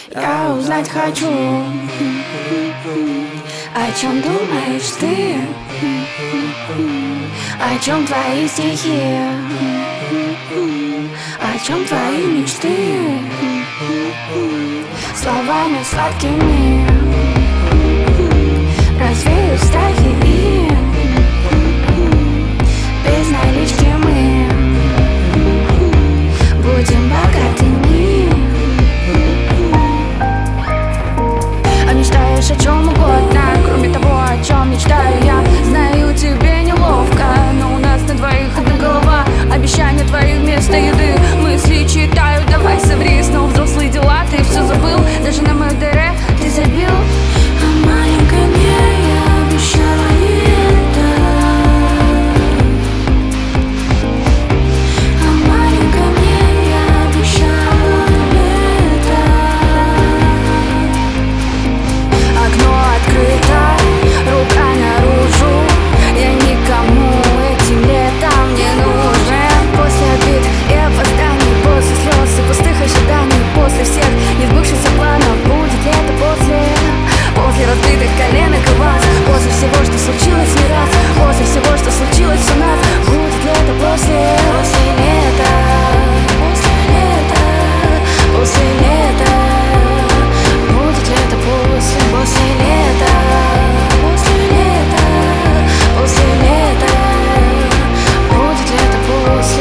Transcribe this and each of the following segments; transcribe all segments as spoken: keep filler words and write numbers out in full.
Я узнать хочу, о чем думаешь ты, о чем твои стихи, о чем твои мечты, словами сладкими развею страхи и без налички мы будем богатыми. А мечтаешь о чем угодно, кроме того, о чем мечтаю я. Знаю, тебе неловко, но у нас на двоих одна голова. Обещания твои вместо еды, мысли читаю, давай соври. Снова взрослые дела, ты все забыл, даже на мою дыре ты забил. А маленькой мне я обещала не это. А маленькой мне я обещала это. Окно открыто, рука наружу. Я никому этим летом не нужен. После обид и опозданий, после слез и пустых ожиданий, после всех несбывшихся планов, будет ли это после? После разбитых коленок и вас, после всего, что случилось не раз, после всего, что случилось у нас, будет ли это после? После лета, после лета, после лета, будет ли это после? После лета, после лета, после лета, будет ли это после?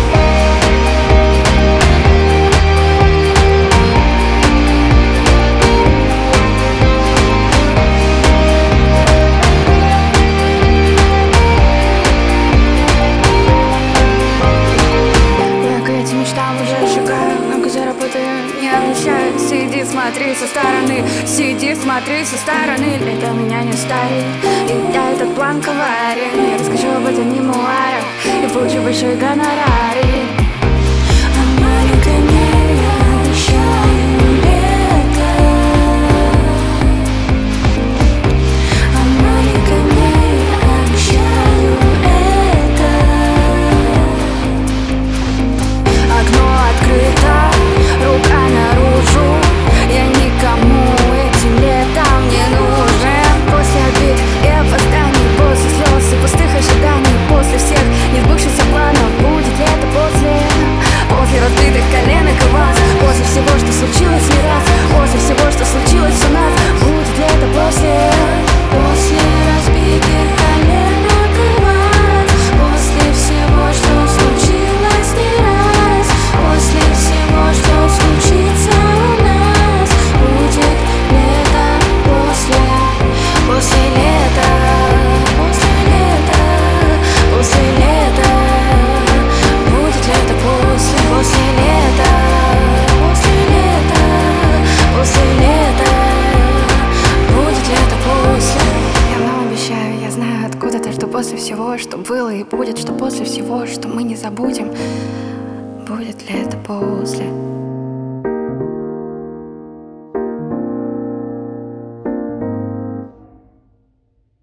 Сиди, смотри со стороны, сиди, смотри со стороны. Лето меня не ставит, и я этот план коварен. Я расскажу об этом мемуарах и получу большой гонорарий. А маленькой мне я обещаю лето. А маленькой мне я обещаю это. Окно открыто, рука наружу. Я никому этим летом не нужен. После обид и опозданий, после слез и пустых ожиданий, после всех несбывшихся планов, будет ли это после? После разбитых коленок и вас, после всего, что случилось не раз, после всего, что случилось у нас, будет ли это после? После разбитых коленок и вас, после всего, что случилось не раз, после всего, что случится у нас, будет лето после, после лета, после лета, после лета, будет ли это после, после лета, после лета, после лета, будет ли это после? Я вам обещаю, я знаю откуда-то, что после всего, что было и будет, что после всего, что мы не забудем, будет ли это после?